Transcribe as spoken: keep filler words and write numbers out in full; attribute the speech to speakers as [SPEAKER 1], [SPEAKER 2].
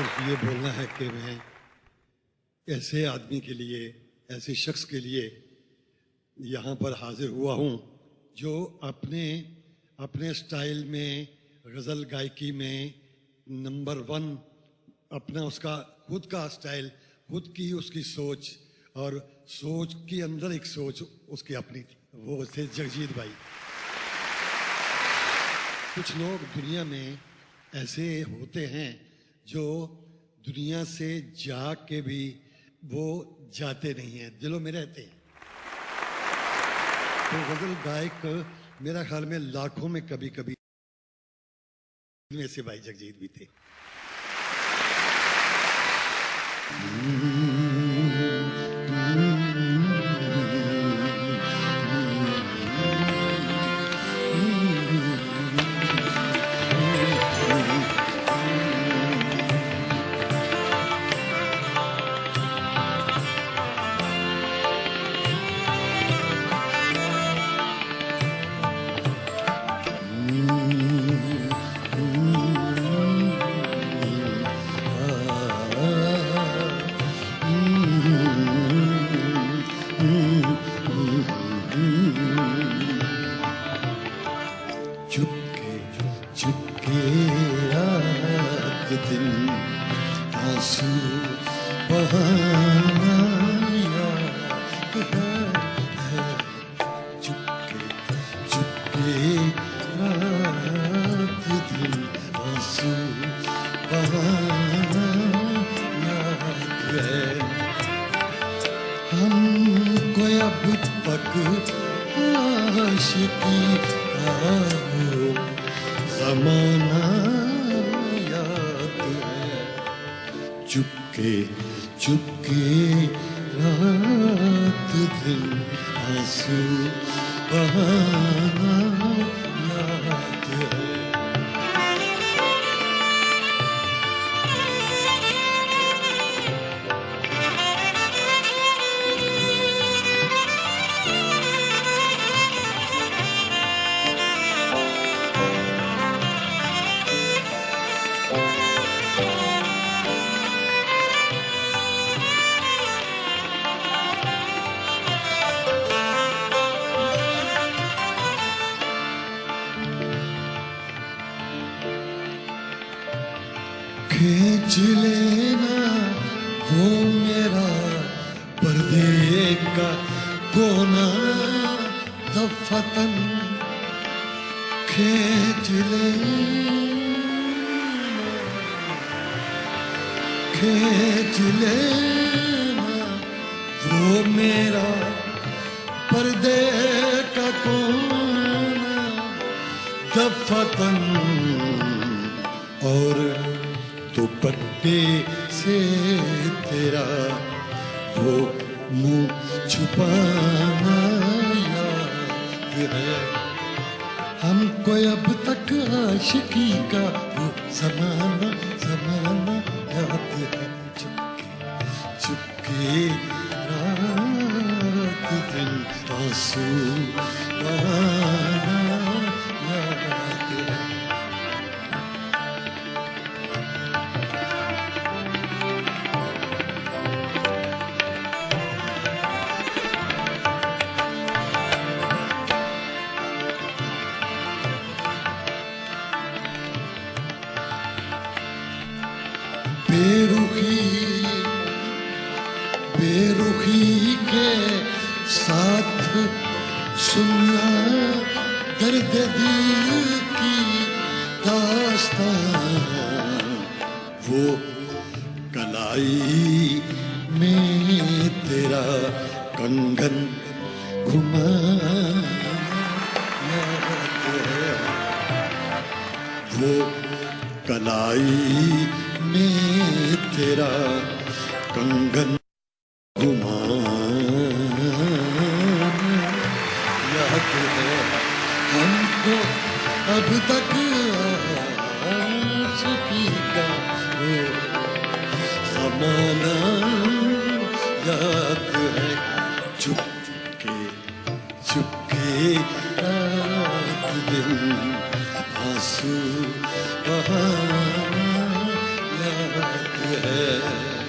[SPEAKER 1] सिर्फ ये बोलना है कि मैं ऐसे आदमी के लिए, ऐसे शख्स के लिए यहाँ पर हाजिर हुआ हूँ जो अपने अपने स्टाइल में, गज़ल गायकी में नंबर वन, अपना उसका खुद का स्टाइल, खुद की उसकी सोच, और सोच के अंदर एक सोच उसकी अपनी थी, वो थे जगजीत भाई। कुछ लोग दुनिया में ऐसे होते हैं जो दुनिया से जा के भी वो जाते नहीं हैं, दिलों में रहते हैं। तो गजल गायक मेरा ख्याल में लाखों में कभी कभी में से भाई जगजीत भी थे। चुपके चुपके रात दिन आंसू बहाना याद है, चुपके चुपके रात दिन आंसू बहाना याद है। हमको अब तक आशिकी का ज़माना याद है, चुपके चुपके रात दिन आंसू बहाना याद है। खींच लेना वो मेरा पर्दे का कोना दफतन, खींच लेना खींच लेना वो मेरा पर्दे का कोना दफतन, और दुपट्टे से तेरा वो मुंह छुपाना याद है। हमको अब तक आशिकी का वो ज़माना ज़माना याद है, चुपके चुपके रात दिन आंसू बहाना याद है। बेरुखी बेरुखी के साथ सुनना दर्द दिल की दास्तां, वो कलाई में तेरा कंगन घुमाना याद है, वो कलाई में तेरा कंगन घुमाना याद है। हमको अब तक आशिकी का वो ज़माना याद है, चुपके चुपके रात दिन आंसू बहाना मुलाकात है।